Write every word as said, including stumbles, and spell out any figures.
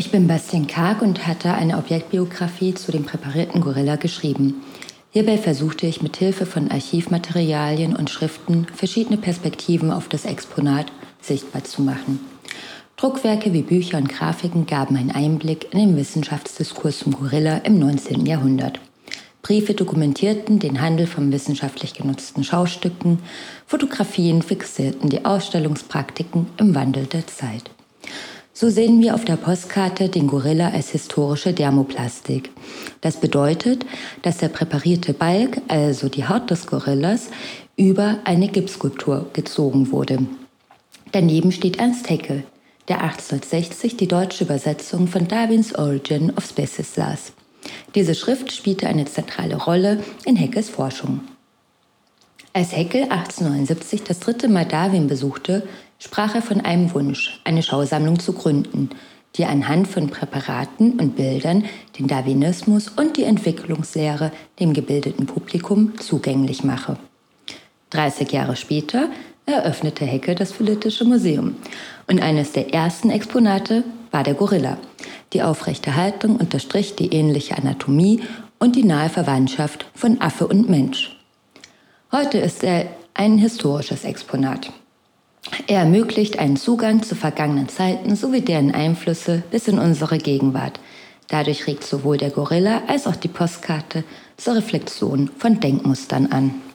Ich bin Bastian Karg und hatte eine Objektbiografie zu dem präparierten Gorilla geschrieben. Hierbei versuchte ich mit Hilfe von Archivmaterialien und Schriften verschiedene Perspektiven auf das Exponat sichtbar zu machen. Druckwerke wie Bücher und Grafiken gaben einen Einblick in den Wissenschaftsdiskurs zum Gorilla im neunzehnten Jahrhundert. Briefe dokumentierten den Handel von wissenschaftlich genutzten Schaustücken, Fotografien fixierten die Ausstellungspraktiken im Wandel der Zeit. So sehen wir auf der Postkarte den Gorilla als historische Dermoplastik. Das bedeutet, dass der präparierte Balk, also die Haut des Gorillas, über eine Gipsskulptur gezogen wurde. Daneben steht Ernst Haeckel, der achtzehnhundertsechzig die deutsche Übersetzung von Darwins Origin of Species las. Diese Schrift spielte eine zentrale Rolle in Haeckels Forschung. Als Haeckel achtzehnhundertneunundsiebzig das dritte Mal Darwin besuchte, sprach er von einem Wunsch, eine Schausammlung zu gründen, die anhand von Präparaten und Bildern den Darwinismus und die Entwicklungslehre dem gebildeten Publikum zugänglich mache. dreißig Jahre später eröffnete Haeckel das Phyletische Museum und eines der ersten Exponate war der Gorilla. Die aufrechte Haltung unterstrich die ähnliche Anatomie und die nahe Verwandtschaft von Affe und Mensch. Heute ist er ein historisches Exponat. Er ermöglicht einen Zugang zu vergangenen Zeiten sowie deren Einflüsse bis in unsere Gegenwart. Dadurch regt sowohl der Gorilla als auch die Postkarte zur Reflexion von Denkmustern an.